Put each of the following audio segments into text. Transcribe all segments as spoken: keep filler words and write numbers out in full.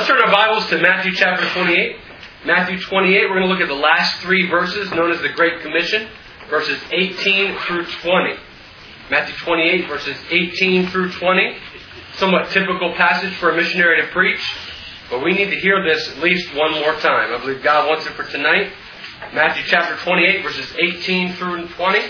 Let's turn our Bibles to Matthew chapter twenty-eight. Matthew twenty-eight, we're going to look at the last three verses known as the Great Commission, verses eighteen through twenty. Matthew twenty-eight, verses eighteen through twenty. Somewhat typical passage for a missionary to preach, but we need to hear this at least one more time. I believe God wants it for tonight. Matthew chapter twenty-eight, verses eighteen through twenty.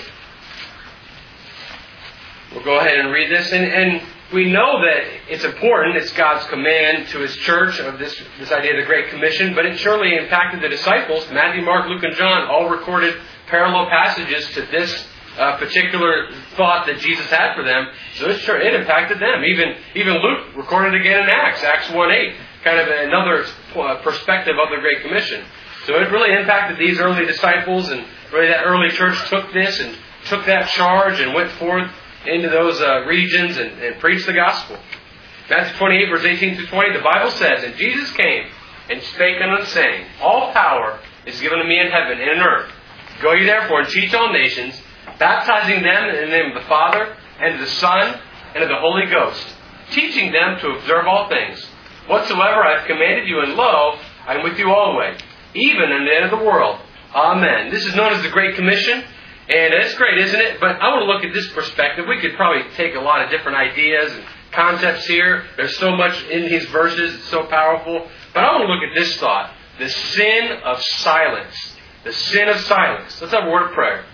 We'll go ahead and read this. And, and we know that it's important. It's God's command to His church of this, this idea of the Great Commission. But it surely impacted the disciples. Matthew, Mark, Luke, and John all recorded parallel passages to this uh, particular thought that Jesus had for them. So it, sure, it impacted them. Even, even Luke recorded again in Acts, Acts one eight. Kind of another perspective of the Great Commission. So it really impacted these early disciples. And really that early church took this and took that charge and went forth into those uh, regions and, and preach the gospel. Matthew twenty-eight, verse eighteen through twenty, the Bible says, "And Jesus came and spake unto them, saying, All power is given to me in heaven and in earth. Go ye therefore and teach all nations, baptizing them in the name of the Father, and of the Son, and of the Holy Ghost, teaching them to observe all things, whatsoever I have commanded you, and lo, I am with you always, even unto the end of the world. Amen." This is known as the Great Commission. And it's great, isn't it? But I want to look at this perspective. We could probably take a lot of different ideas and concepts here. There's so much in these verses. It's so powerful. But I want to look at this thought. The sin of silence. The sin of silence. Let's have a word of prayer.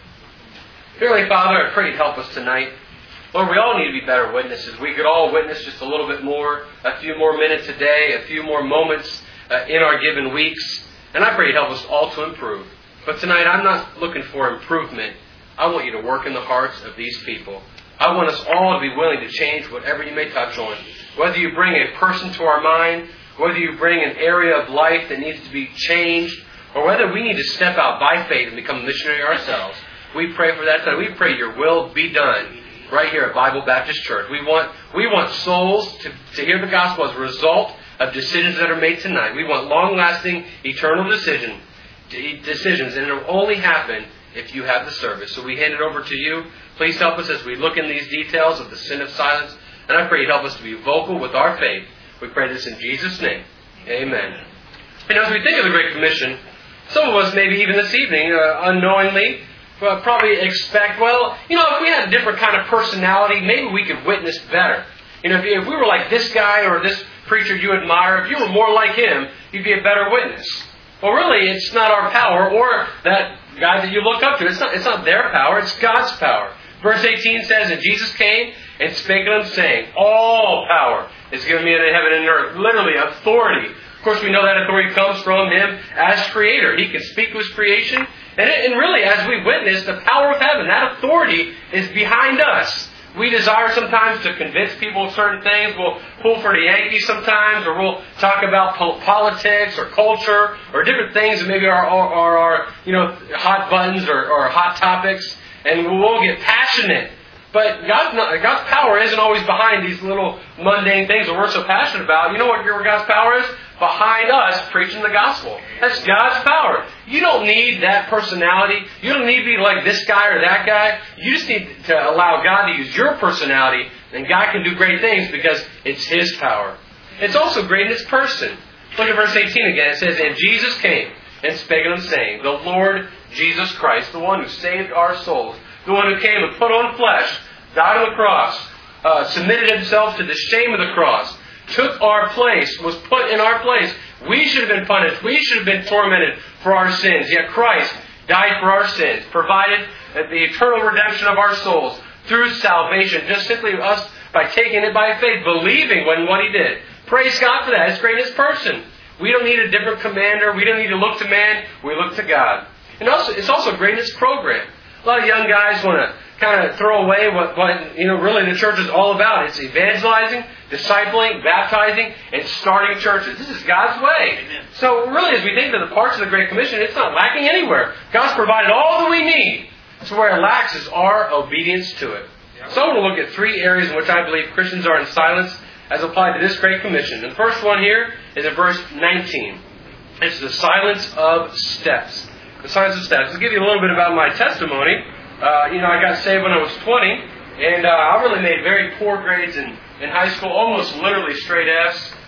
Dearly Father, I pray you'd help us tonight. Lord, we all need to be better witnesses. We could all witness just a little bit more, a few more minutes a day, a few more moments uh, in our given weeks. And I pray you'd help us all to improve. But tonight, I'm not looking for improvement. I want you to work in the hearts of these people. I want us all to be willing to change whatever you may touch on. Whether you bring a person to our mind, whether you bring an area of life that needs to be changed, or whether we need to step out by faith and become a missionary ourselves. We pray for that tonight. We pray your will be done right here at Bible Baptist Church. We want we want souls to, to hear the gospel as a result of decisions that are made tonight. We want long-lasting, eternal decision, decisions, and it will only happen if you have the service. So we hand it over to you. Please help us as we look in these details of the sin of silence. And I pray you'd help us to be vocal with our faith. We pray this in Jesus' name. Amen. And as we think of the Great Commission, some of us maybe even this evening, uh, unknowingly, uh, probably expect, well, you know, if we had a different kind of personality, maybe we could witness better. You know, if, if we were like this guy or this preacher you admire, if you were more like him, you'd be a better witness. Well, really, it's not our power or that guy that you look up to. It's not, it's not their power. It's God's power. Verse eighteen says, "And Jesus came and spake unto them, saying, All power is given me in heaven and earth." Literally, authority. Of course, we know that authority comes from Him as Creator. He can speak to His creation. And, it, and really, as we witness, the power of heaven, that authority is behind us. We desire sometimes to convince people of certain things. We'll pull for the Yankees sometimes, or we'll talk about politics or culture or different things that maybe are, are, are, are you know, hot buttons or, or hot topics, and we'll get passionate. But God's, not, God's power isn't always behind these little mundane things that we're so passionate about. You know what God's power is? Behind us preaching the gospel. That's God's power. You don't need that personality. You don't need to be like this guy or that guy. You just need to allow God to use your personality, and God can do great things because it's His power. It's also great in His person. Look at verse eighteen again. It says, "And Jesus came and spake unto them, saying, The Lord Jesus Christ, the one who saved our souls, the one who came and put on flesh, died on the cross, uh, submitted Himself to the shame of the cross, took our place, was put in our place. We should have been punished. We should have been tormented for our sins. Yet Christ died for our sins, provided the eternal redemption of our souls through salvation, just simply us by taking it by faith, believing when what He did. Praise God for that. It's great in His person. We don't need a different commander. We don't need to look to man. We look to God. And also, it's also great in His program. A lot of young guys want to kind of throw away what, what you know really the church is all about. It's evangelizing, discipling, baptizing, and starting churches. This is God's way. Amen. So really, as we think of the parts of the Great Commission, it's not lacking anywhere. God's provided all that we need. So where it lacks is our obedience to it. Yeah. So I want to look at three areas in which I believe Christians are in silence as applied to this Great Commission. And the first one here is in verse nineteen. It's the silence of steps. The silence of steps. I'll give you a little bit about my testimony. Uh, you know, I got saved when I was twenty, and uh, I really made very poor grades in, in high school, almost literally straight F's.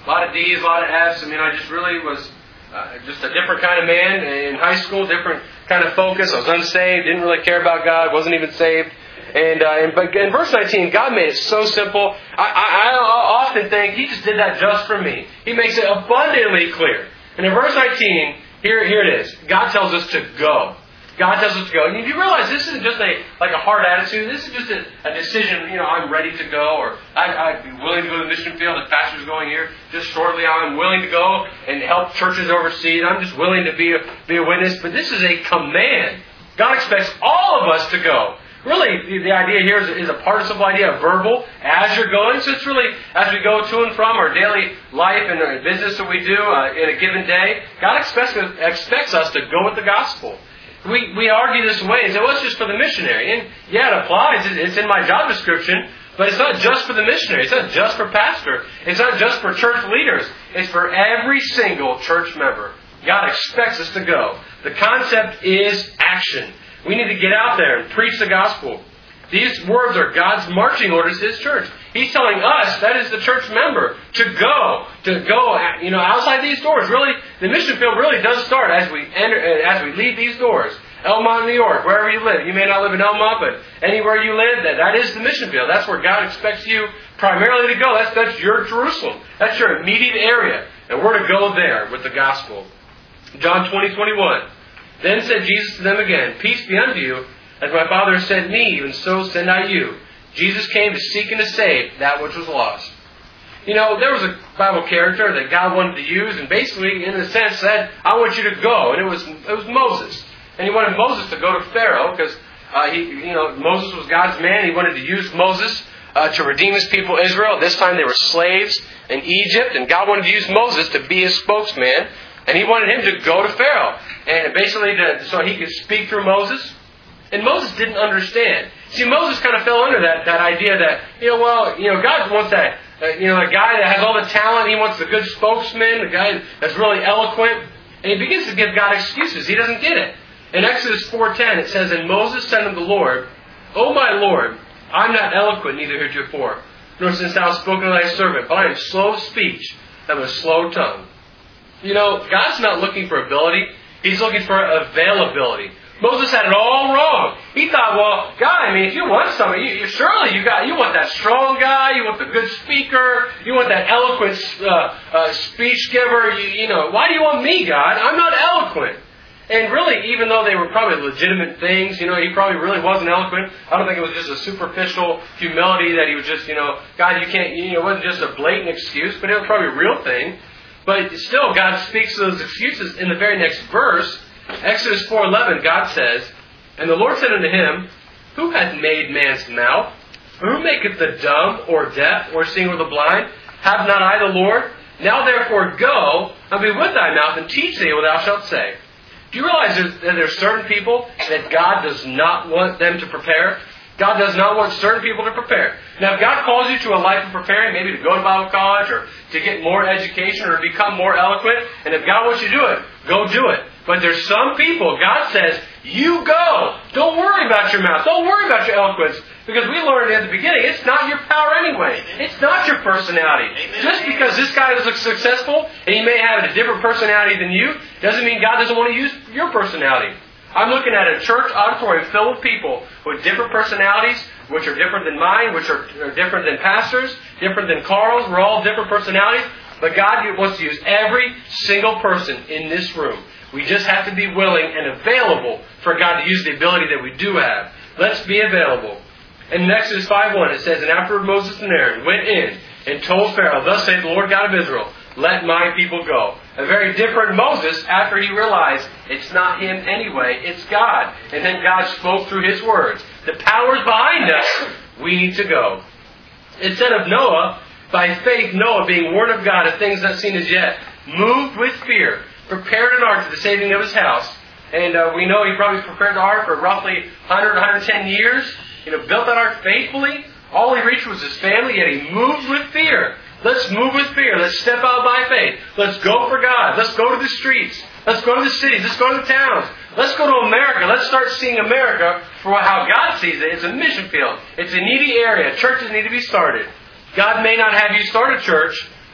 lot of D's, a lot of F's. I mean, I just really was uh, just a different kind of man in high school, different kind of focus. I was unsaved, didn't really care about God, wasn't even saved. And, uh, and but in verse nineteen, God made it so simple. I, I, I often think He just did that just for me. He makes it abundantly clear. And in verse nineteen, here, here it is. God tells us to go. God tells us to go. And you realize this isn't just a like a hard attitude. This is just a, a decision, you know, I'm ready to go, or I, I'd be willing to go to the mission field. The pastor's going here just shortly. I'm willing to go and help churches overseas. I'm just willing to be a, be a witness. But this is a command. God expects all of us to go. Really, the, the idea here is, is a participle idea, a verbal, as you're going. So it's really, as we go to and from our daily life and the business that we do uh, in a given day, God expects, expects us to go with the gospel. We we argue this way and say, well, it's just for the missionary. And yeah, it applies. It's in my job description. But it's not just for the missionary. It's not just for pastor. It's not just for church leaders. It's for every single church member. God expects us to go. The concept is action. We need to get out there and preach the gospel. These words are God's marching orders to His church. He's telling us, that is the church member, to go, to go, you know, outside these doors. Really, the mission field really does start as we enter, as we leave these doors. Elmont, New York, wherever you live. You may not live in Elmont, but anywhere you live, that, that is the mission field. That's where God expects you primarily to go. That's, that's your Jerusalem. That's your immediate area. And we're to go there with the gospel. John twenty, twenty-one. Then said Jesus to them again, peace be unto you. As my Father has sent me, even so send I you. Jesus came to seek and to save that which was lost. You know, there was a Bible character that God wanted to use, and basically, in a sense, said, I want you to go. And it was it was Moses. And He wanted Moses to go to Pharaoh, because uh, he, you know, Moses was God's man. He wanted to use Moses uh, to redeem His people Israel. This time they were slaves in Egypt, and God wanted to use Moses to be His spokesman. And He wanted him to go to Pharaoh, and basically to, so he could speak through Moses. And Moses didn't understand. See, Moses kind of fell under that, that idea that, you know, well, you know, God wants that, uh, you know, a guy that has all the talent. He wants the good spokesman, the guy that's really eloquent. And he begins to give God excuses. He doesn't get it. In Exodus four ten, it says, And Moses said unto the Lord, O my Lord, I'm not eloquent, neither heretofore, nor since thou hast spoken to thy servant, but I am slow of speech, and of a slow tongue. You know, God's not looking for ability. He's looking for availability. Moses had it all wrong. He thought, well, God, I mean, if you want something, you, you, surely you got, you want that strong guy, you want the good speaker, you want that eloquent uh, uh, speech giver. You, you know, why do you want me, God? I'm not eloquent. And really, even though they were probably legitimate things, you know, he probably really wasn't eloquent. I don't think it was just a superficial humility that he was just, you know, God, you can't, you know, it wasn't just a blatant excuse, but it was probably a real thing. But still, God speaks those excuses in the very next verse. Exodus four eleven, God says, And the Lord said unto him, Who hath made man's mouth? Or who maketh the dumb, or deaf, or seeing, or the blind? Have not I the Lord? Now therefore go, and be with thy mouth, and teach thee what thou shalt say. Do you realize that there are certain people that God does not want them to prepare? God does not want certain people to prepare. Now, if God calls you to a life of preparing, maybe to go to Bible college or to get more education or to become more eloquent, and if God wants you to do it, go do it. But there's some people, God says, you go. Don't worry about your mouth. Don't worry about your eloquence. Because we learned at the beginning, it's not your power anyway. It's not your personality. Just because this guy is successful and he may have a different personality than you, doesn't mean God doesn't want to use your personality. I'm looking at a church auditorium filled with people with different personalities, which are different than mine, which are, are different than pastors, different than Carl's. We're all different personalities. But God wants to use every single person in this room. We just have to be willing and available for God to use the ability that we do have. Let's be available. And in Exodus five one it says, And afterward Moses and Aaron went in and told Pharaoh, Thus saith the Lord God of Israel, Let my people go. A very different Moses after he realized it's not him anyway, it's God. And then God spoke through His words. The power's behind us. We need to go. It said of Noah, by faith Noah, being warned of God of things not seen as yet, moved with fear, prepared an ark for the saving of his house. And uh, we know he probably prepared the ark for roughly one hundred, one hundred ten years. You know, built that ark faithfully. All he reached was his family, yet he moved with fear. Let's move with fear. Let's step out by faith. Let's go for God. Let's go to the streets. Let's go to the cities. Let's go to the towns. Let's go to America. Let's start seeing America for how God sees it. It's a mission field. It's a needy area. Churches need to be started. God may not have you start a church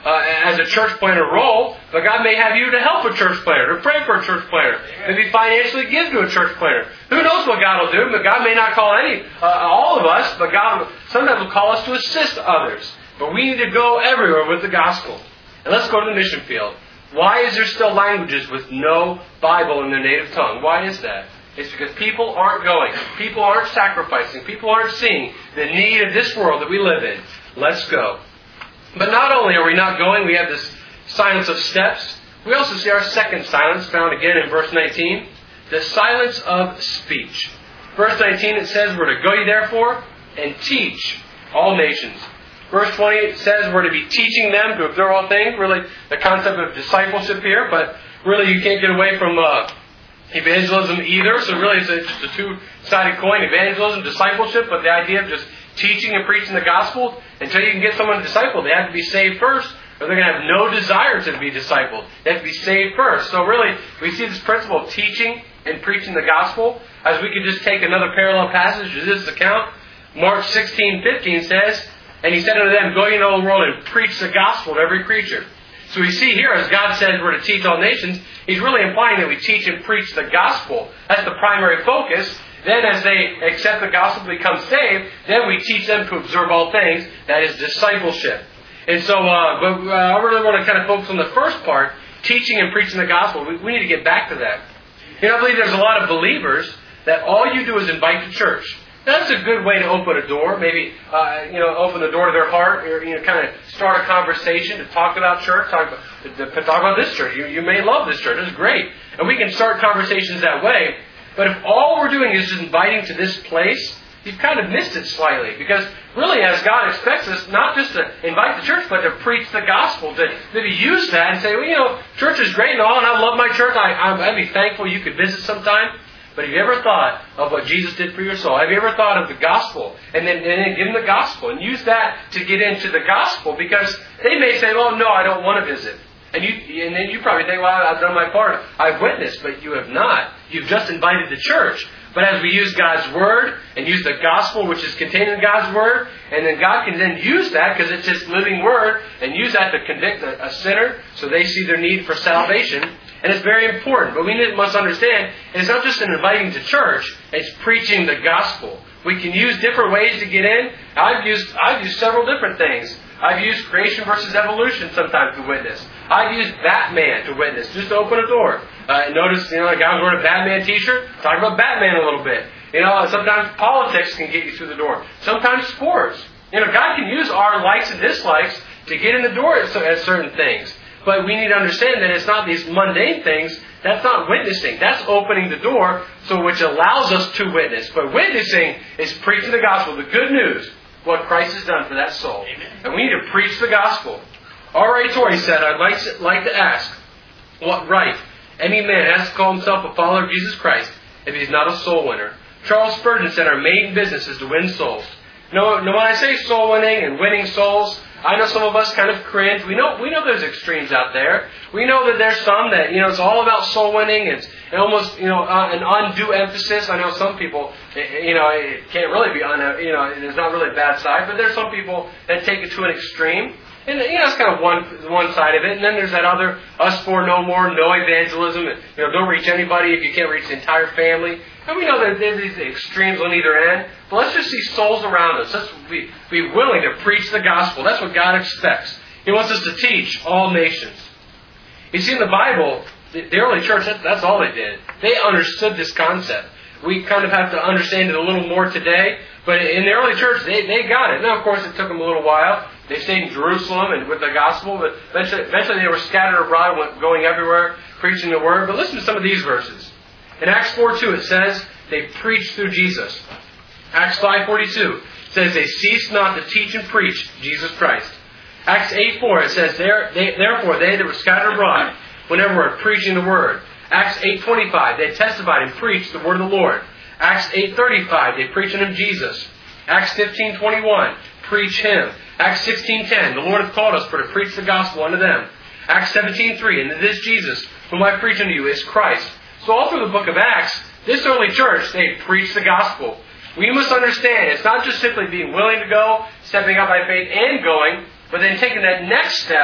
uh, as a church planter role, but God may have you to help a church planter, to pray for a church planter, maybe financially give to a church planter. Who knows what God will do? But God may not call any, uh, all of us, but God will, sometimes will call us to assist others. But we need to go everywhere with the gospel. And let's go to the mission field. Why is there still languages with no Bible in their native tongue? Why is that? It's because people aren't going. People aren't sacrificing. People aren't seeing the need of this world that we live in. Let's go. But not only are we not going, we have this silence of steps. We also see our second silence found again in verse nineteen. The silence of speech. Verse nineteen, it says, we're to go ye therefore and teach all nations. Verse twenty, it says we're to be teaching them to observe all things. Really, the concept of discipleship here. But really, you can't get away from uh, evangelism either. So really, it's a, just a two-sided coin. Evangelism, discipleship. But the idea of just teaching and preaching the gospel, until you can get someone discipled, they have to be saved first, or they're going to have no desire to be discipled. They have to be saved first. So really, we see this principle of teaching and preaching the gospel, as we could just take another parallel passage to this account. Mark sixteen fifteen says, and he said unto them, go ye into all the world and preach the gospel to every creature. So we see here, as God says we're to teach all nations, He's really implying that we teach and preach the gospel. That's the primary focus. Then as they accept the gospel and become saved, then we teach them to observe all things. That is discipleship. And so, uh, but uh, I really want to kind of focus on the first part, teaching and preaching the gospel. We, we need to get back to that. You know, I believe there's a lot of believers that all you do is invite to church. That's a good way to open a door. Maybe, uh, you know, open the door to their heart, or, you know, kind of start a conversation to talk about church, talk about, to, to talk about this church. You, you may love this church. It's great. And we can start conversations that way. But if all we're doing is just inviting to this place, you've kind of missed it slightly. Because really, as God expects us, not just to invite the church, but to preach the gospel, to maybe use that and say, well, you know, church is great and all, and I love my church. I, I'd be thankful you could visit sometime. But have you ever thought of what Jesus did for your soul? Have you ever thought of the gospel? And then, and then give them the gospel and use that to get into the gospel, because they may say, well, no, I don't want to visit. And you, and then you probably think, well, I've done my part. I've witnessed, but you have not. You've just invited the church. But as we use God's Word and use the gospel, which is contained in God's Word, and then God can then use that, because it's His living Word, and use that to convict a, a sinner so they see their need for salvation. And it's very important. But we must understand, it's not just in inviting to church, it's preaching the gospel. We can use different ways to get in. I've used, I've used several different things. I've used creation versus evolution sometimes to witness. I've used Batman to witness, just to open a door. Uh, notice, you know, a guy was wearing a Batman t-shirt, talk about Batman a little bit. You know, sometimes politics can get you through the door. Sometimes sports. You know, God can use our likes and dislikes to get in the door at, at certain things. But we need to understand that it's not these mundane things. That's not witnessing. That's opening the door, so which allows us to witness. But witnessing is preaching the gospel, the good news, what Christ has done for that soul. Amen. And we need to preach the gospel. R A Torrey said, I'd like to, like to ask, what right any man has to call himself a follower of Jesus Christ if he's not a soul winner? Charles Spurgeon said, our main business is to win souls. No, no, when I say soul winning and winning souls, I know some of us kind of cringe. We know we know there's extremes out there. We know that there's some that, you know, it's all about soul winning. It's almost, you know, uh, an undue emphasis. I know some people, you know, it can't really be on a, you know, there's not really a bad side, but there's some people that take it to an extreme. And, you know, that's kind of one one side of it. And then there's that other, us for no more, no evangelism. And, you know, don't reach anybody if you can't reach the entire family. And we know that there's these extremes on either end. But let's just see souls around us. Let's be, be willing to preach the gospel. That's what God expects. He wants us to teach all nations. You see, in the Bible, the, the early church, that, that's all they did. They understood this concept. We kind of have to understand it a little more today. But in the early church, they, they got it. Now, of course, it took them a little while. They stayed in Jerusalem and with the gospel, but eventually, eventually they were scattered abroad, went, going everywhere, preaching the word. But listen to some of these verses. In Acts four two, it says, they preached through Jesus. Acts five forty-two says, they ceased not to teach and preach Jesus Christ. Acts eight four, it says, there, they, therefore they that were scattered abroad, whenever were preaching the word. Acts eight twenty-five, they testified and preached the word of the Lord. Acts eight thirty-five, they preach unto Jesus. Acts fifteen twenty-one, preach Him. Acts sixteen ten, the Lord hath called us for to preach the gospel unto them. Acts seventeen three, and this Jesus, whom I preach unto you, is Christ. So all through the book of Acts, this early church, they preached the gospel. We must understand, it's not just simply being willing to go, stepping out by faith and going, but then taking that next step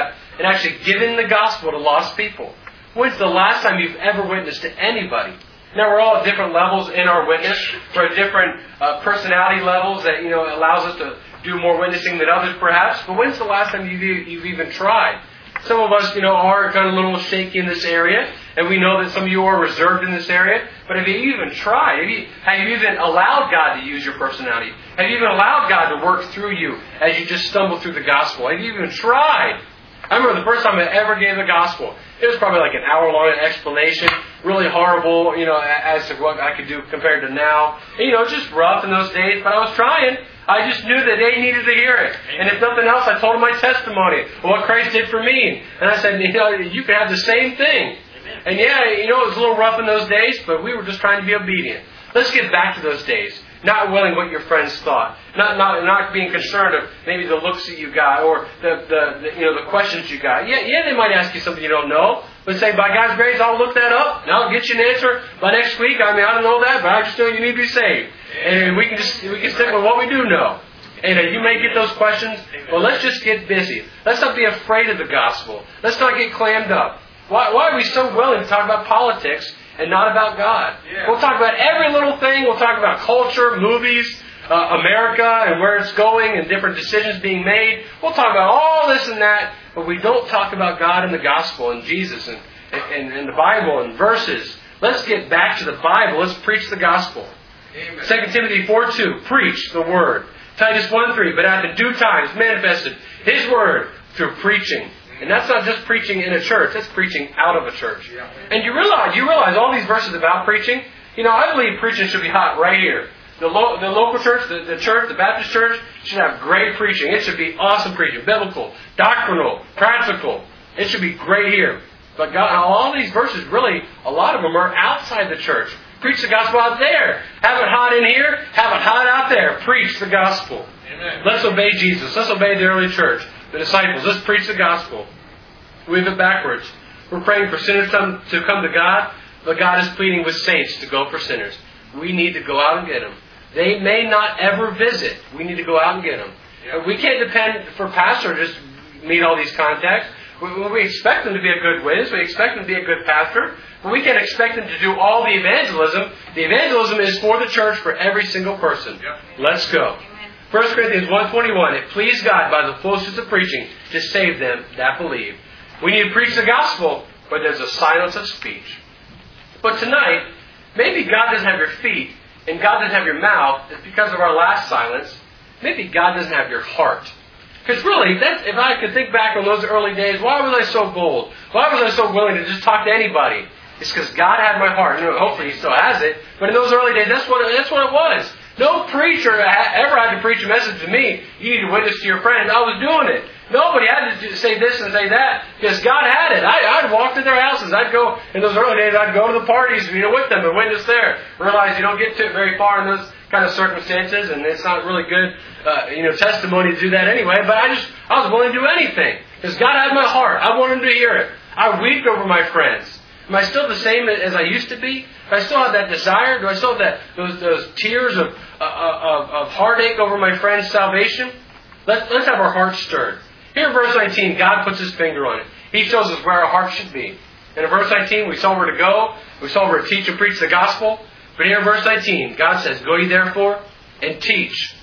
and actually giving the gospel to lost people. When's the last time you've ever witnessed to anybody? Now, we're all at different levels in our witness. We're at different uh, personality levels that, you know, allows us to do more witnessing than others, perhaps. But when's the last time you've, you've even tried? Some of us, you know, are kind of a little shaky in this area, and we know that some of you are reserved in this area. But have you even tried? Have you, have you even allowed God to use your personality? Have you even allowed God to work through you as you just stumble through the gospel? Have you even tried? I remember the first time I ever gave the gospel. It was probably like an hour-long explanation, really horrible, you know, as to what I could do compared to now. And, you know, just rough in those days, but I was trying. I just knew that they needed to hear it. And if nothing else, I told them my testimony, what Christ did for me. And I said, you know, you can have the same thing. And yeah, you know, it was a little rough in those days, but we were just trying to be obedient. Let's get back to those days. Not willing what your friends thought. Not not not being concerned of maybe the looks that you got or the, the, the you know the questions you got. Yeah, yeah, they might ask you something you don't know. But say, by God's grace, I'll look that up and I'll get you an answer by next week. I mean, I don't know that, but I just know you need to be saved. And we can just we can stick with what we do know. And uh, you may get those questions. Well, let's just get busy. Let's not be afraid of the gospel. Let's not get clammed up. Why, why are we so willing to talk about politics and not about God? Yeah. We'll talk about every little thing. We'll talk about culture, movies, uh, America, and where it's going, and different decisions being made. We'll talk about all this and that, but we don't talk about God and the gospel and Jesus and, and, and the Bible and verses. Let's get back to the Bible. Let's preach the gospel. Amen. Second Timothy four two, preach the word. Titus one three, but at the due time is manifested His word through preaching. And that's not just preaching in a church, that's preaching out of a church. Yeah. And you realize you realize all these verses about preaching, you know, I believe preaching should be hot right here. The, lo- the local church, the, the church, the Baptist church should have great preaching. It should be awesome preaching, biblical, doctrinal, practical. It should be great here. But God, all these verses, really, a lot of them are outside the church. Preach the gospel out there. Have it hot in here, have it hot out there. Preach the gospel. Amen. Let's obey Jesus. Let's obey the early church. The disciples, let's preach the gospel. We have it backwards. We're praying for sinners to come to God, but God is pleading with saints to go for sinners. We need to go out and get them. They may not ever visit. We need to go out and get them. Yeah. We can't depend for pastor to just meet all these contacts. We, we expect them to be a good witness. We expect them to be a good pastor. But we can't expect them to do all the evangelism. The evangelism is for the church, for every single person. Yeah. Let's go. First Corinthians one twenty-one, it pleased God by the fullness of preaching to save them that believe. We need to preach the gospel, but there's a silence of speech. But tonight, maybe God doesn't have your feet, and God doesn't have your mouth. It's because of our last silence. Maybe God doesn't have your heart. Because really, that's, if I could think back on those early days, why was I so bold? Why was I so willing to just talk to anybody? It's because God had my heart. You know, hopefully He still has it. But in those early days, that's what, that's what it was. No preacher ever had to preach a message to me. You need to witness to your friends. I was doing it. Nobody had to say this and say that because God had it. I, I'd walk to their houses. I'd go, in those early days, I'd go to the parties, you know, with them and witness there. Realize you don't get to it very far in those kind of circumstances, and it's not really good, uh, you know, testimony to do that anyway. But I just, I was willing to do anything because God had my heart. I wanted to hear it. I weeped over my friends. Am I still the same as I used to be? Do I still have that desire? Do I still have that those those tears of uh, of, of heartache over my friend's salvation? Let's let's have our hearts stirred. Here in verse nineteen, God puts His finger on it. He shows us where our hearts should be. And in verse nineteen, we saw where to go. We saw where to teach and preach the gospel. But here in verse nineteen, God says, "Go ye therefore and teach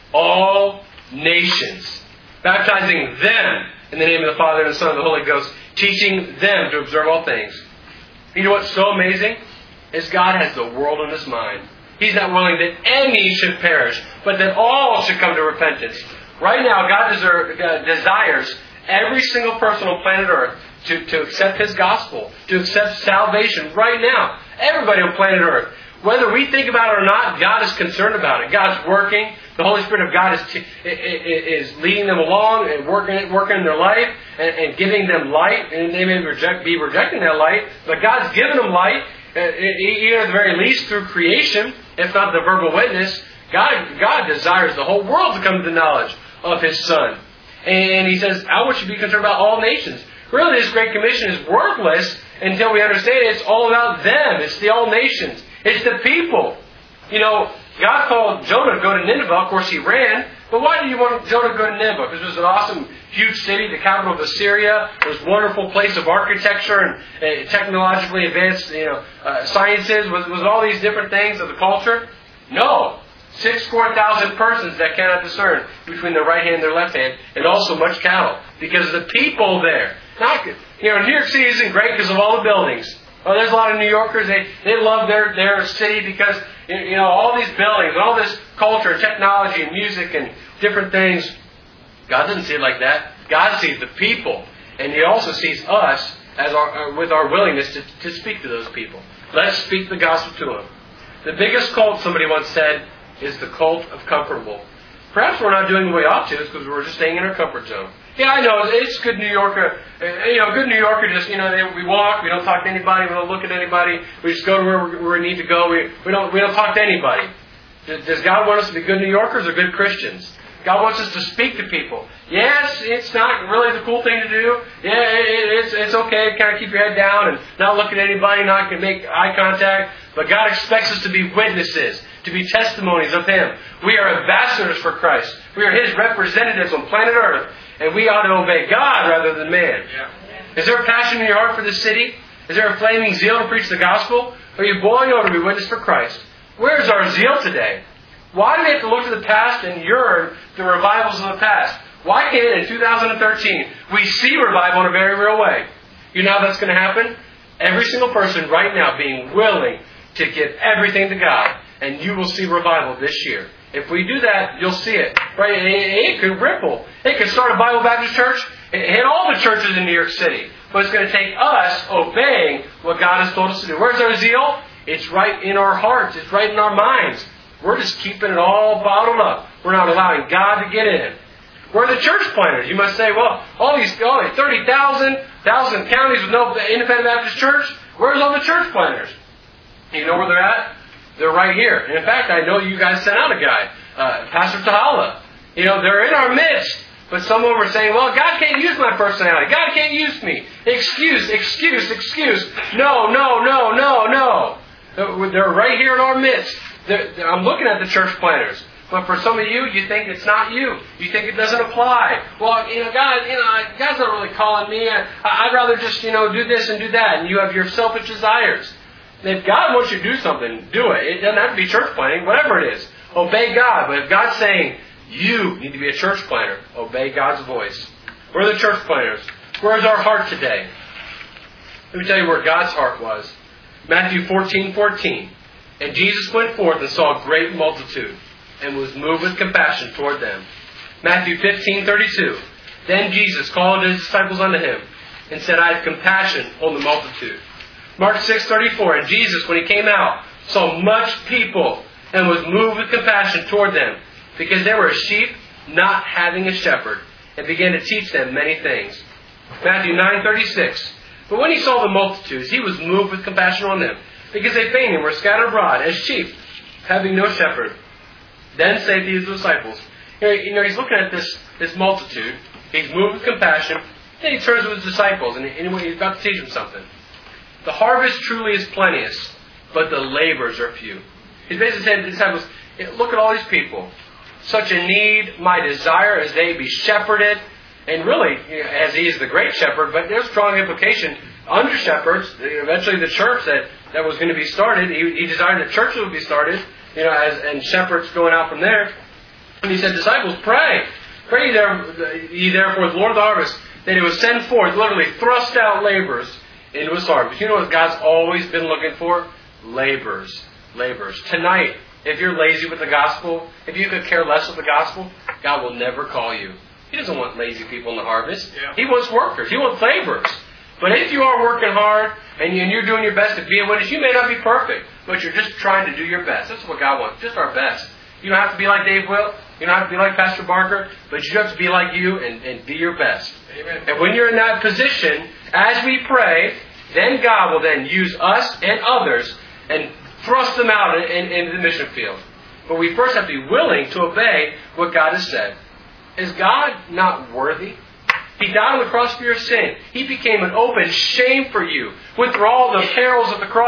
all nations, baptizing them in the name of the Father and the Son and the Holy Ghost, teaching them to observe all things." You know what's so amazing? Is God has the world in His mind. He's not willing that any should perish, but that all should come to repentance. Right now, God deserve, uh, desires every single person on planet Earth to, to accept His gospel, to accept salvation right now. Everybody on planet Earth. Whether we think about it or not, God is concerned about it. God's working. The Holy Spirit of God is t- is leading them along and working working in their life and, and giving them light. And they may reject, be rejecting that light, but God's given them light, uh, even at the very least through creation, if not the verbal witness. God, God desires the whole world to come to the knowledge of His Son. And He says, I want you to be concerned about all nations. Really, this Great Commission is worthless until we understand it's all about them. It's the all nations. It's the people. You know, God called Jonah to go to Nineveh. Of course, he ran. But why did you want Jonah to go to Nineveh? Because it was an awesome, huge city, the capital of Assyria. It was a wonderful place of architecture and uh, technologically advanced, you know, uh, sciences. Was was all these different things of the culture? No. Six score thousand persons that cannot discern between their right hand and their left hand, and also much cattle. Because of the people there. Not, you know, New York City isn't great because of all the buildings. Oh, there's a lot of New Yorkers, they, they love their, their city because, you know, all these buildings, all this culture, technology, and music, and different things. God doesn't see it like that. God sees the people. And He also sees us as our, with our willingness to, to speak to those people. Let's speak the gospel to them. The biggest cult, somebody once said, is the cult of comfortable. Perhaps we're not doing the way we ought to. It's because we're just staying in our comfort zone. Yeah, I know. It's good New Yorker. You know, good New Yorker just, you know, they, we walk, we don't talk to anybody, we don't look at anybody. We just go to where we, where we need to go. We, we don't we don't talk to anybody. Does, does God want us to be good New Yorkers or good Christians? God wants us to speak to people. Yes, it's not really the cool thing to do. Yeah, it, it's it's okay to kind of keep your head down and not look at anybody, not make eye contact. But God expects us to be witnesses, to be testimonies of Him. We are ambassadors for Christ. We are His representatives on planet Earth. And we ought to obey God rather than man. Yeah. Is there a passion in your heart for this city? Is there a flaming zeal to preach the gospel? Are you boiling over to be witness for Christ? Where's our zeal today? Why do we have to look to the past and yearn the revivals of the past? Why can't in two thousand thirteen we see revival in a very real way? You know how that's going to happen? Every single person right now being willing to give everything to God. And you will see revival this year. If we do that, you'll see it. Right? It, it could ripple. It could start a Bible Baptist church and hit all the churches in New York City. But it's going to take us obeying what God has told us to do. Where's our zeal? It's right in our hearts. It's right in our minds. We're just keeping it all bottled up. We're not allowing God to get in. Where are the church planters? You must say, well, all these all thirty thousand, thousand counties with no independent Baptist church. Where's all the church planters? You know where they're at? They're right here. And in fact, I know you guys sent out a guy, uh, Pastor Tahala. You know, they're in our midst. But some of them are saying, well, God can't use my personality. God can't use me. Excuse, excuse, excuse. No, no, no, no, no. They're right here in our midst. They're, they're, I'm looking at the church planters. But for some of you, you think it's not you. You think it doesn't apply. Well, you know, God, you know, God's not really calling me. I, I'd rather just, you know, do this and do that. And you have your selfish desires. If God wants you to do something, do it. It doesn't have to be church planting, whatever it is. Obey God. But if God's saying, you need to be a church planter, obey God's voice. Where are the church planters? Where's our heart today? Let me tell you where God's heart was. Matthew fourteen fourteen. And Jesus went forth and saw a great multitude, and was moved with compassion toward them. Matthew fifteen thirty-two. Then Jesus called his disciples unto him, and said, I have compassion on the multitude. Mark six thirty-four. And Jesus, when he came out, saw much people, and was moved with compassion toward them, because they were as sheep not having a shepherd, and began to teach them many things. Matthew nine thirty-six. But when he saw the multitudes, he was moved with compassion on them, because they fainted and were scattered abroad as sheep, having no shepherd. Then said to his disciples, you know, he's looking at this, this multitude, he's moved with compassion, then he turns to his disciples, and he's about to teach them something. The harvest truly is plenteous, but the laborers are few. He's basically saying to the disciples, look at all these people. Such a need, my desire is they be shepherded. And really, as he is the great shepherd, but there's strong implication. Under shepherds, eventually the church that, that was going to be started, he, he desired that churches would be started, you know, as and shepherds going out from there. And he said, disciples, pray. Pray ye, there, ye therefore, the Lord of the harvest, that he would send forth, literally thrust out laborers into his harvest. You know what God's always been looking for? Laborers. Laborers. Tonight, if you're lazy with the gospel, if you could care less with the gospel, God will never call you. He doesn't want lazy people in the harvest. Yeah. He wants workers. He wants laborers. But if you are working hard and you're doing your best to be a witness, you may not be perfect, but you're just trying to do your best. That's what God wants. Just our best. You don't have to be like Dave Wilt. You don't have to be like Pastor Barker, but you have to be like you and, and be your best. Amen. And when you're in that position, as we pray, then God will then use us and others and thrust them out into in, in the mission field. But we first have to be willing to obey what God has said. Is God not worthy? He died on the cross for your sin. He became an open shame for you. Went through all the perils of the cross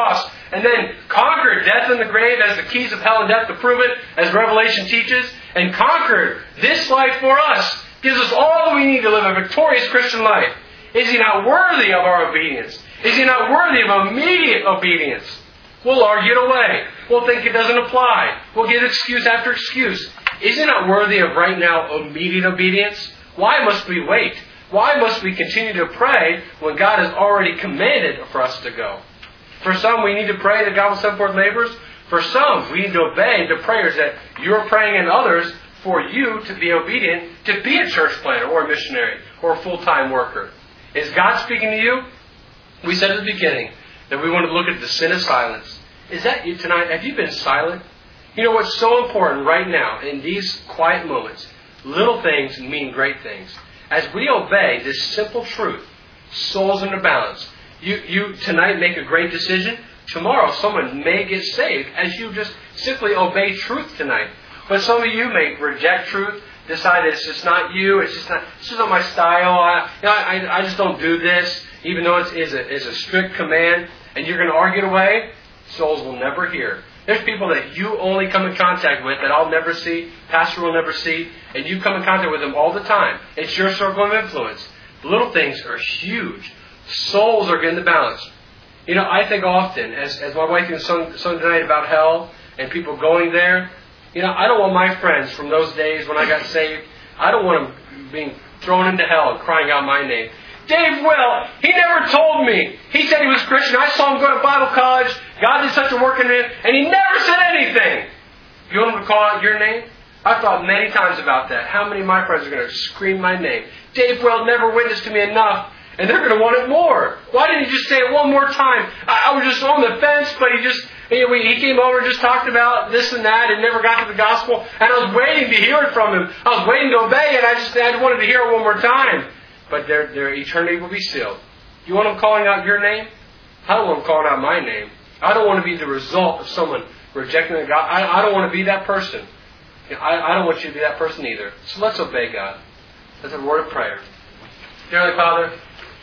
and then conquered death and the grave, as the keys of hell and death to prove it, as Revelation teaches, and conquered this life for us, gives us all that we need to live a victorious Christian life. Is He not worthy of our obedience? Is He not worthy of immediate obedience? We'll argue it away. We'll think it doesn't apply. We'll give excuse after excuse. Is He not worthy of right now immediate obedience? Why must we wait? Why must we continue to pray when God has already commanded for us to go? For some, we need to pray that God will send forth laborers. For some, we need to obey the prayers that you're praying and others for you to be obedient to be a church planter or a missionary or a full-time worker. Is God speaking to you? We said at the beginning that we want to look at the sin of silence. Is that you tonight? Have you been silent? You know what's so important right now in these quiet moments? Little things mean great things. As we obey this simple truth, souls in the balance. You, you tonight make a great decision. Tomorrow someone may get saved as you just simply obey truth tonight. But some of you may reject truth, decide it's just not you, it's just not, it's just not my style. I, you know, I, I just don't do this, even though it's, it's, a, it's a strict command. And you're going to argue it away. Souls will never hear. There's people that you only come in contact with that I'll never see, pastor will never see, and you come in contact with them all the time. It's your circle of influence. Little things are huge. Souls are getting the balance. You know, I think often, as, as my wife sung, sung tonight about hell and people going there, you know, I don't want my friends from those days when I got saved, I don't want them being thrown into hell and crying out my name. Dave Will, he never told me. He said he was Christian. I saw him go to Bible college. God did such a work in him, and he never said anything. You want him to call out your name? I've thought many times about that. How many of my friends are going to scream my name? Dave Will never witnessed to me enough, and they're going to want it more. Why didn't he just say it one more time? I, I was just on the fence, but he just he, he came over and just talked about this and that and never got to the gospel, and I was waiting to hear it from him. I was waiting to obey, and I just I wanted to hear it one more time. But their, their eternity will be sealed. You want them calling out your name? I don't want them calling out my name. I don't want to be the result of someone rejecting the God. I, I don't want to be that person. You know, I, I don't want you to be that person either. So let's obey God. That's a word of prayer. Dear Heavenly Father,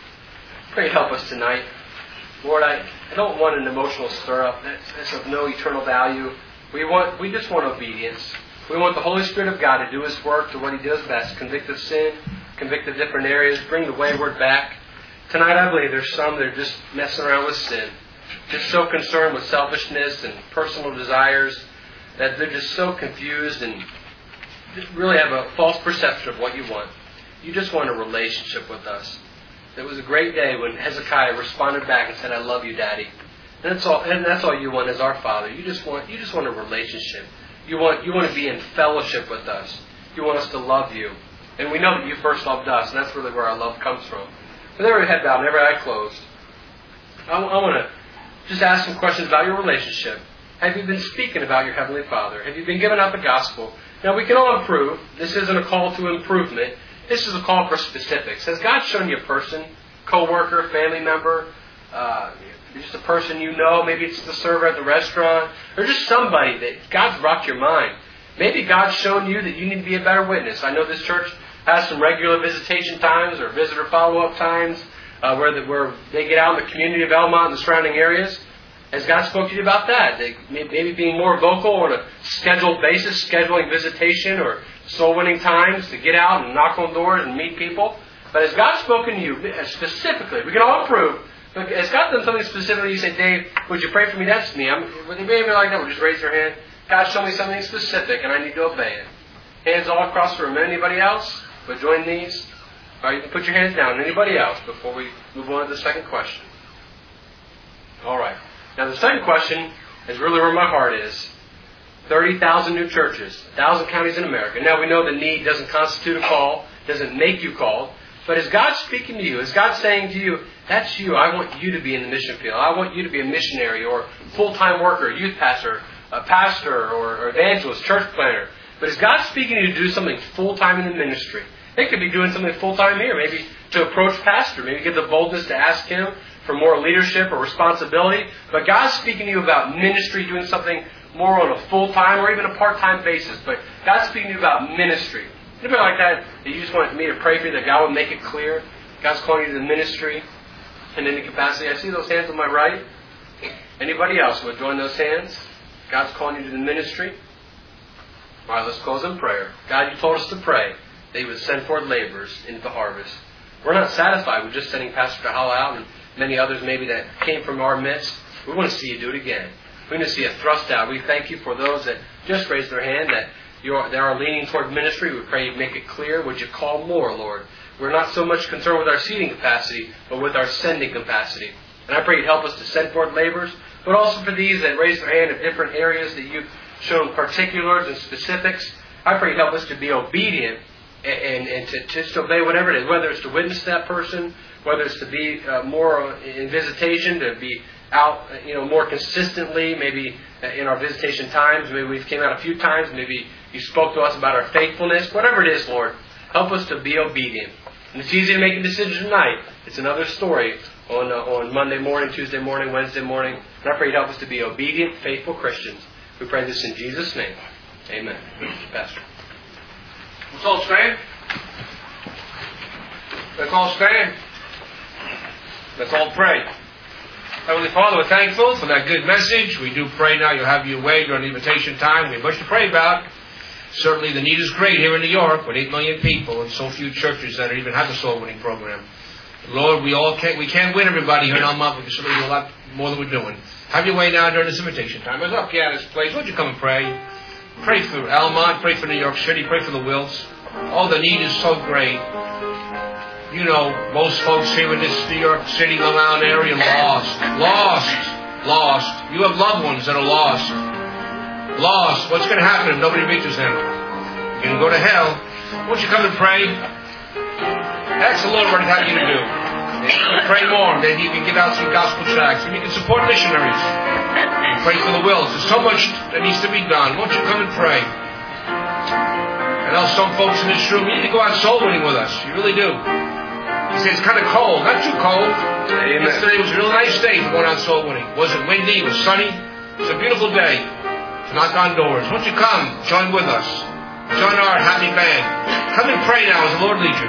pray you help us tonight. Lord, I, I don't want an emotional stir-up. That's, that's of no eternal value. We want we just want obedience. We want the Holy Spirit of God to do His work, to what He does best. Convict of sin, convict of different areas, bring the wayward back. Tonight I believe there's some that are just messing around with sin. Just so concerned with selfishness and personal desires that they're just so confused and really have a false perception of what you want. You just want a relationship with us. It was a great day when Hezekiah responded back and said, I love you, Daddy. And that's all, and that's all you want as our Father. You just want you just want a relationship. You want you want to be in fellowship with us. You want us to love you. And we know that you first loved us, and that's really where our love comes from. With every head bowed and every eye closed, I, I want to just ask some questions about your relationship. Have you been speaking about your Heavenly Father? Have you been giving out the gospel? Now, we can all improve. This isn't a call to improvement. This is a call for specifics. Has God shown you a person, co-worker, family member, uh, just a person you know? Maybe it's the server at the restaurant, or just somebody that God's rocked your mind. Maybe God's shown you that you need to be a better witness. I know this church has some regular visitation times or visitor follow-up times uh, where, the, where they get out in the community of Elmont and the surrounding areas. Has God spoke to you about that? They, maybe being more vocal on a scheduled basis, scheduling visitation or soul-winning times to get out and knock on doors and meet people. But has God spoken to you specifically? We can all approve. But has God done something specifically? You say, Dave, would you pray for me? That's me. I'm, would anybody like that? Would just raise your hand. God showed me something specific, and I need to obey it. Hands all across the room. Anybody else? But join these. All right, you can put your hands down. Anybody else before we move on to the second question? All right. Now, the second question is really where my heart is. thirty thousand new churches, one thousand counties in America. Now, we know the need doesn't constitute a call, doesn't make you called. But is God speaking to you? Is God saying to you, that's you, I want you to be in the mission field. I want you to be a missionary or full-time worker, youth pastor, a pastor or evangelist, church planter. But is God speaking to you to do something full-time in the ministry? They could be doing something full-time here, maybe to approach pastor, maybe get the boldness to ask him for more leadership or responsibility. But God's speaking to you about ministry, doing something more on a full-time or even a part-time basis. But God's speaking to you about ministry. Anybody like that, that you just want me to pray for you, that God would make it clear? God's calling you to the ministry in any capacity. I see those hands on my right. Anybody else would join those hands? God's calling you to the ministry. All right, let's close in prayer. God, you told us to pray that you would send forth laborers into the harvest. We're not satisfied with just sending Pastor Hall out and many others maybe that came from our midst. We want to see you do it again. We want to see a thrust out. We thank you for those that just raised their hand, that you are, they are leaning toward ministry. We pray you make it clear. Would you call more, Lord? We're not so much concerned with our seating capacity, but with our sending capacity. And I pray you'd help us to send forth laborers, but also for these that raise their hand in different areas that you've shown particulars and specifics. I pray you'd help us to be obedient and, and, and to just obey whatever it is, whether it's to witness to that person, whether it's to be uh, more in visitation, to be out, you know, more consistently, maybe in our visitation times. Maybe we've came out a few times. Maybe you spoke to us about our faithfulness. Whatever it is, Lord, help us to be obedient. And it's easy to make a decision tonight. It's another story on uh, on Monday morning, Tuesday morning, Wednesday morning. And I pray you'd help us to be obedient, faithful Christians. We pray this in Jesus' name. Amen. Pastor. Let's all stand. Let's all stand. Let's all pray. Heavenly Father, we're thankful for that good message. We do pray now you'll have your way during the invitation time. We have much to pray about. Certainly the need is great here in New York with eight million people and so few churches that even have a soul winning program. Lord, we all can't, we can't win everybody here in Almont, but we can certainly do a lot more than we're doing. Have your way now during this invitation time. As our pianist plays, won't you come and pray? Pray for Almont, pray for New York City, pray for the Wilts. Oh, the need is so great. You know, most folks here in this New York City, Long Island area, lost. Lost. Lost. You have loved ones that are lost. Lost. What's going to happen if nobody reaches them? You're going to go to hell. Won't you come and pray? Ask the Lord what He'd have you to do. If you can pray more, then you can give out some gospel tracts. And you can support missionaries. And pray for the wills. There's so much that needs to be done. Won't you come and pray? I know some folks in this room, you need to go out soul winning with us. You really do. He said it's kind of cold. Not too cold. Amen. Yesterday was a real nice day for going out soul winning. It wasn't windy. It was sunny. It's a beautiful day to knock on doors. Won't you come? Join with us. Join our happy band. Come and pray now as the Lord leads you.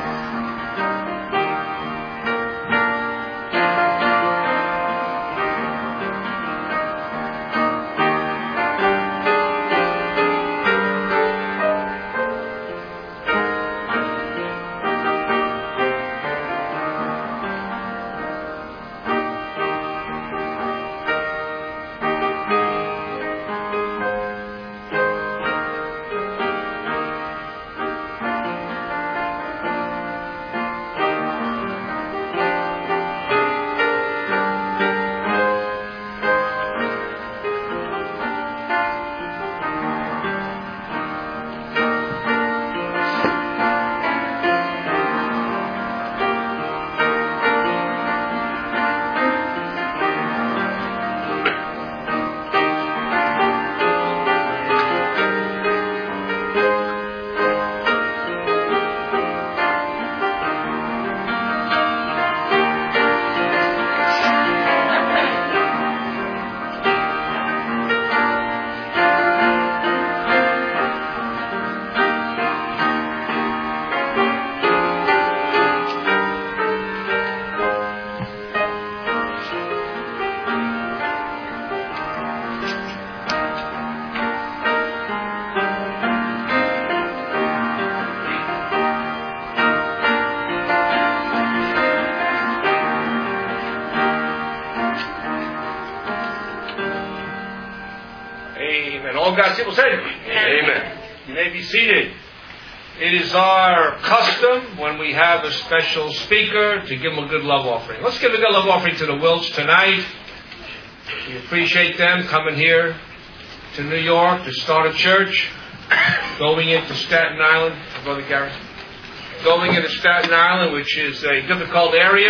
God's people say amen. You may be seated. It is our custom when we have a special speaker to give them a good love offering. Let's give a good love offering to the Wilts tonight. We appreciate them coming here to New York to start a church, going into Staten Island, Brother Gary, going into Staten Island, which is a difficult area.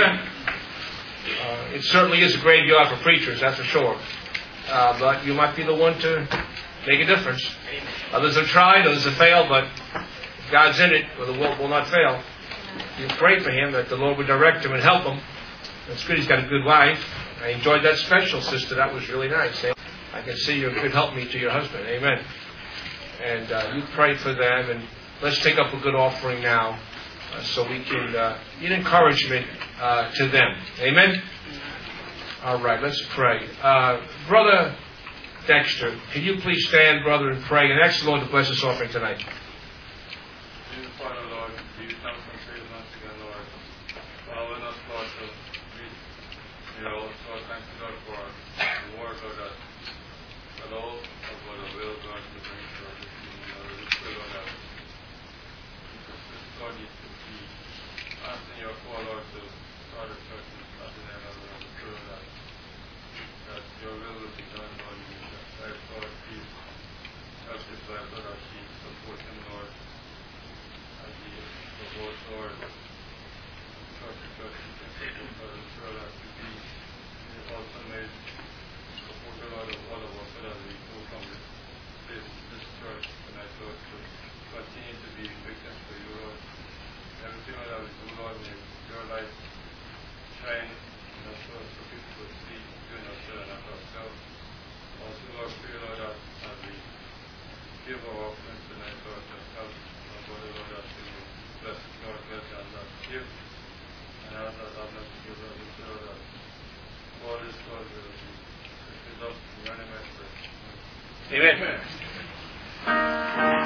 Uh, it certainly is a graveyard for preachers, that's for sure. Uh, but you might be the one to make a difference. Others have tried, others have failed, but if God's in it, well, the will will not fail. You pray for him that the Lord would direct him and help him. That's good. He's got a good wife. I enjoyed that special, sister. That was really nice. I can see you're a good helpmeet to your husband. Amen. And uh, you pray for them, and let's take up a good offering now, uh, so we can uh, get encouragement uh, to them. Amen. All right, let's pray. Uh, Brother Dexter, can you please stand, brother, and pray and ask the Lord to bless this offering tonight? Dear Father, Lord, we thank and praise once again, Lord, for allowing us, Lord, to read your Lord. Lord, thank you, Lord, for the word, Lord, that that all of what the will, God, to bring to us this evening, Lord. We pray, Lord, that this God needs to be answering your call, Lord, to start a church and start an end, Lord. We pray, Lord, that, that your will will be done, Lord. We pray, God, please help this life, Lord, that she support him, Lord. As he promotes, Lord, church to church, he can support, Lord. We pray, Lord, to be the ultimate supporter, Lord, of all of us, so that we go from this, this, this church tonight, Lord, to continue to be victims for you, Lord. Everything that we do, Lord, may your light shine in us, Lord, so people will see you in us, Lord, and not ourselves. Also, Lord, pray, Lord, that as we give our offerings tonight, Lord, to help our body, Lord, that we will bless God, bless and not give, and as that have not to give, Lord, we pray, Lord, that all this, Lord, will be fulfilled up in your name, I pray. Amen. Amen.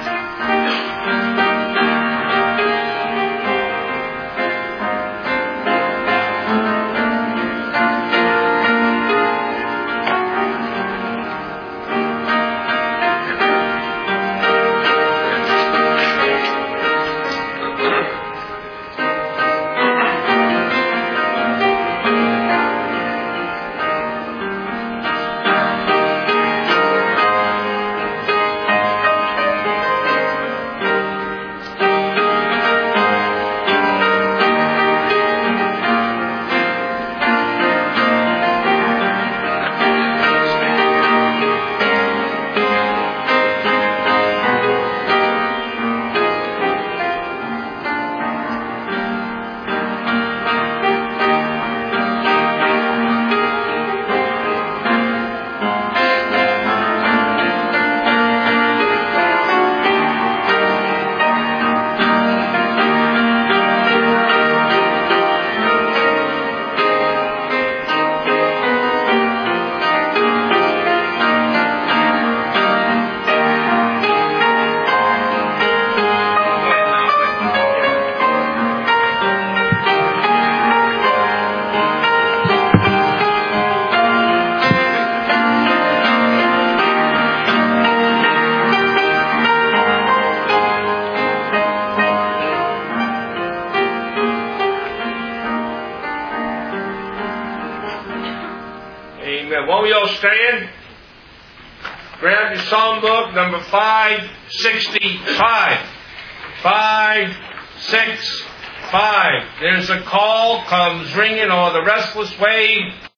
Won't we all stand? Grab your psalm book, number five sixty-five. five six five. There's a call comes ringing o'er the restless wave.